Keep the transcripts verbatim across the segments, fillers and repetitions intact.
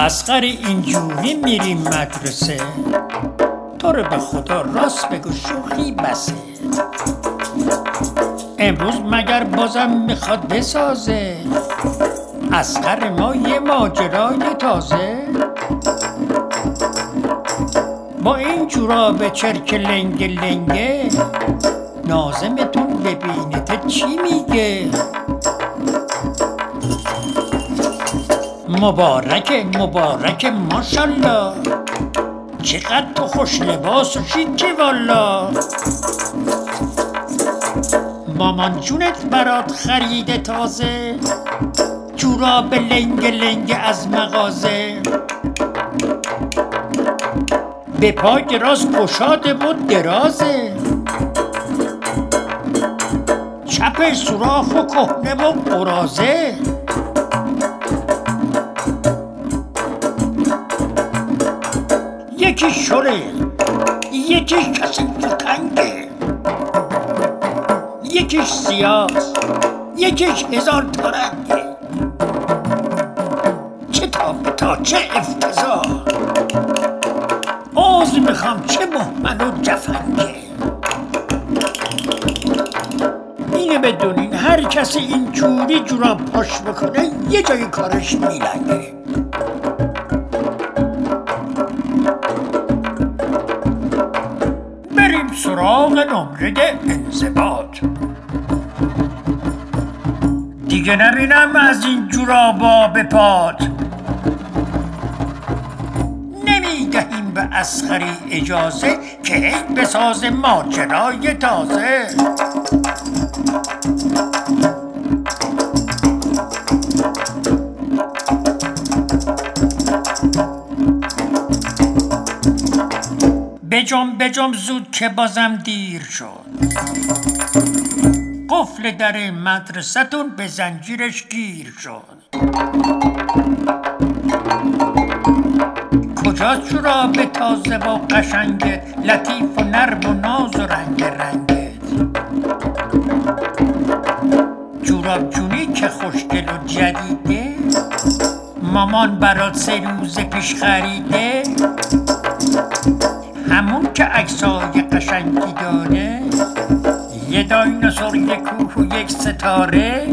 اصغر اینجوری میریم مدرسه؟ تو رو به خدا راست بگو شوخی بسه. امروز مگر بازم میخواد بسازه اصغر ما یه ماجرای تازه؟ با این جوراب چرک لنگ لنگه ناظمتون ببینه چی میگه؟ مبارکه مبارکه ماشالله، چقدر تو خوش لباس و شیکی والا. مامان جونت برات خریده تازه جوراب لنگ لنگ از مغازه. به پای راست گشاده بود درازه، چپ سوراخ و کهنه و قرازه. یکی شره یکی کسی تنگه، یکیش سیاست یکیش هزار ترنگه. چه تابه تا چه افتضاح، آز میخوام چه مهمل و جفنگه. اینو بدونین هر کسی این جوری جوراب پاش بکنه یه جای کارش میلنگه. بریم سراغ نمره انضباط. دیگه نبینم از این جورابا به پات. نمیدهیم به اصغری اجازه که هی بساز ماجرای تازه. بجم بجم زود که بازم دیر شد، قفل در مدرسه‌تون به زنجیرش گیر شد. کجاست جوراب تازه و قشنگت، لطیف و نرم و ناز و رنگ رنگت؟ جوراب جونی که خوشگل و جدیده، مامان برات سه روز پیش خریده. همون که عکسای قشنگی داره، یه دایناسور یک کوه و یک ستاره.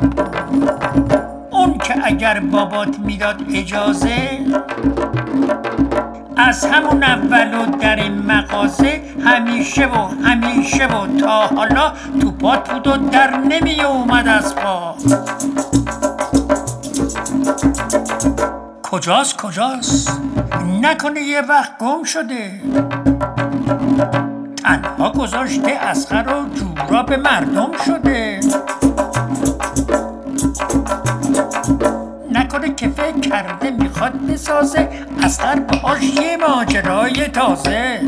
اون که اگر بابات میداد اجازه، از همون اول و در مغازه همیشه و همیشه و تا حالا تو پات بود و در نمی اومد از پا. کجاست کجاست؟ نکنه یه وقت گم شده، تنها گذاشته اصغر و جوراب مردم شده. نکنه که فکر کرده میخواد بسازه اصغر باهاش یه ماجرای تازه.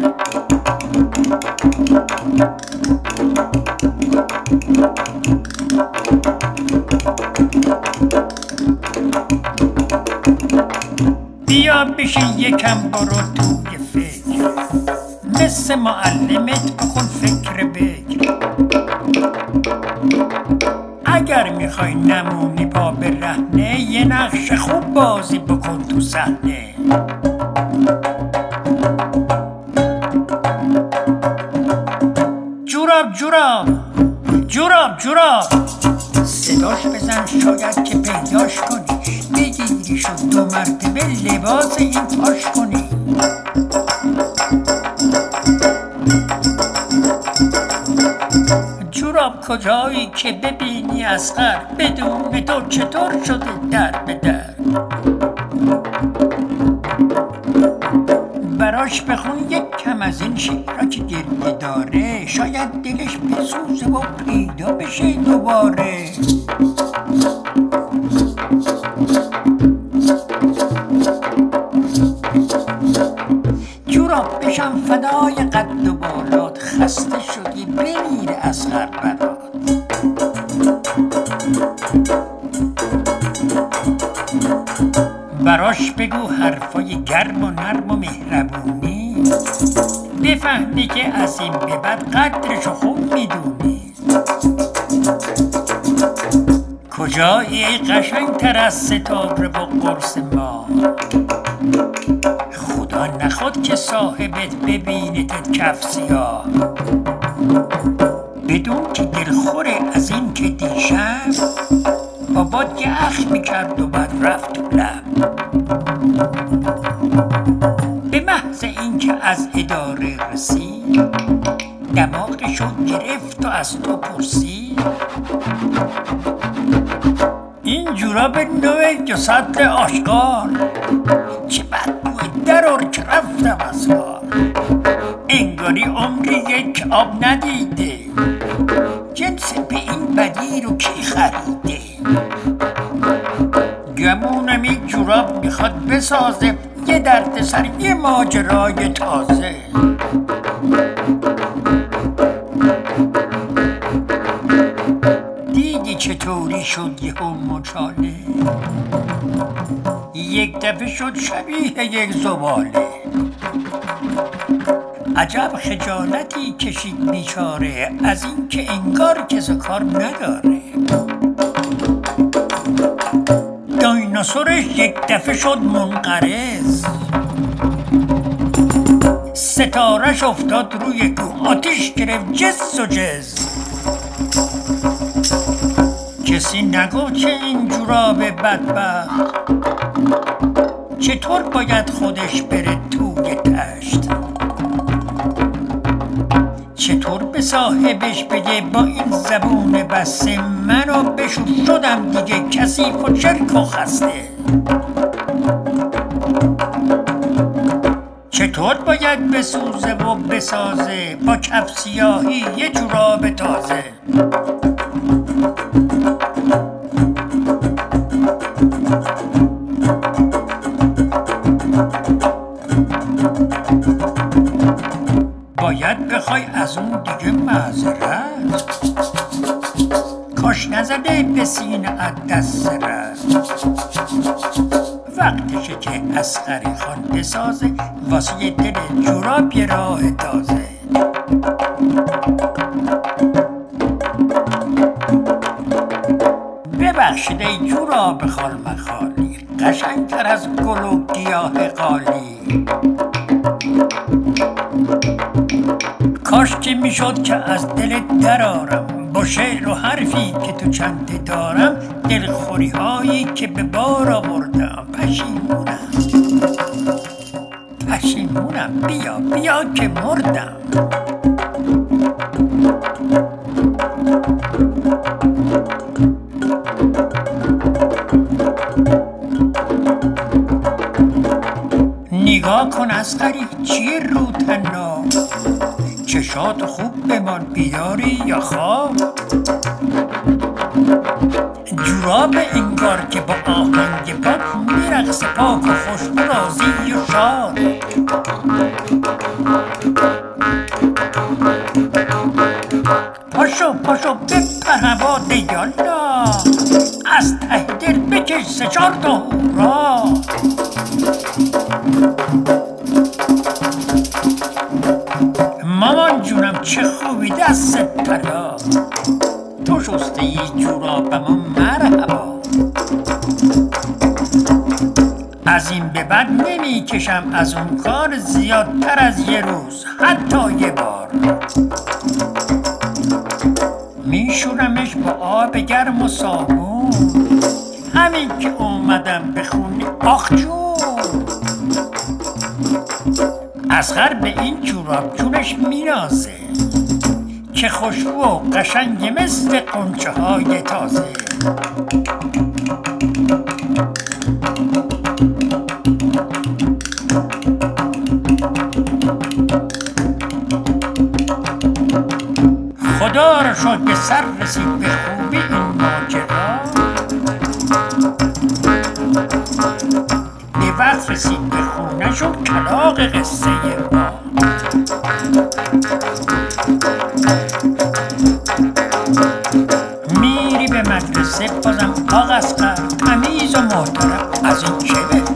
بیا بشین یکم برو توی فکر، مثل معلمت بکن فکر بکر. اگر میخوای نمونی پا به رهنه، یه نقش خوب بازی بکن تو صحنه. جوراب جوراب جوراب جوراب، صداش بزن شاید که پیداش کنی، بگیری شد دو مرتبه لباس این پاش کنی. جوراب کجایی که ببینی اصغر بدون تو چطور شده در به در. براش بخون یک کم از این شعرها که گریه داره، شاید دلش بسوزه و پیدا بشه دوباره. جوراب بشم فدای قد و بالات، خسته شدی بمیره اصغر برات. براش بگو حرفای گرم و نرم و مهربونی، بفهمی که از این به بعد قدرشو خوب میدونی. کجایی ای قشنگ تر از ستاره و قرص ما؟ که صاحبت ببینتت کف سیاه، بدون که دلخوره از این که دیشب بابات یه اخ میکرد و بعد رفت تو لب. به محض این که از اداره رسید دماغشو گرفت و از تو پرسید این جوراب نوه یا سطل آشکار، چه بدبوی درار که رفتم از کار. انگاری عمری یک آب ندیده، جنس به این بدی رو کی خریده. گمونم این جوراب میخواد بسازه یه درد سر یه ماجرای تازه. دیدی چطوری شد یهو مچاله، یک دفعه شد شبیه یک زباله. عجب خجالتی کشید بیچاره از این که انگار کس کار نداره. دایناسورش یک دفعه شد منقرض، ستارش افتاد روی کو، آتیش گرفت جز و جز. کسی نگفت که این جوراب بدبخت چطور باید خودش بره توی دشت. چطور به صاحبش بگه با این زبون بسته منو بشو شدم دیگه کثیف و چرک و خسته. چطور باید بسوزه و بسازه با کف سیاهی یه جوراب تازه. باید بخوای از اون دیگه معذرت، کاش نزده به سینه ات دست رد. وقتشه که اصغری خان بسازه واسه دل جوراب یه راه تازه. ببخشید ای جوراب خال مخالی، قشنگتر از گل و گیاه قالی. کاش که میشد که از دلت درارم با شعر و حرفی که تو چنده دارم، دلخوری هایی که به بار آوردم. پشیمونم پشیمونم بیا بیا که مردم. نگاه کن اصغری چیه رو تنها، چشات خوب بمان بیداری یا خواب. جوراب انگار که با آهنگ پاک میرقص پاک و خوش و راضی و شاد. پاشو پاشو بپر هوا دیالا، از ته دل بکش سه چار تا هورا. مامان جونم چه خوبی دست طلا، تو شسته ای جورابمو مرحبا. از این به بعد نمی کشم از اون کار زیادتر از یه روز، حتی یه بار. میشورمش با آب گرم و صابون، همین که اومدم به خونه آخ جون. اصغر به این جوراب جونش مینازه که خوشبو و قشنگ مثل قنچه های تازه. خدا را شد به سر رسید به خوبی این ماجرا. به وقت رسید به خونه شد کلاغ قصه ما. میری به مدرسه بازم آق اصغر تمیز و محترم، از این چه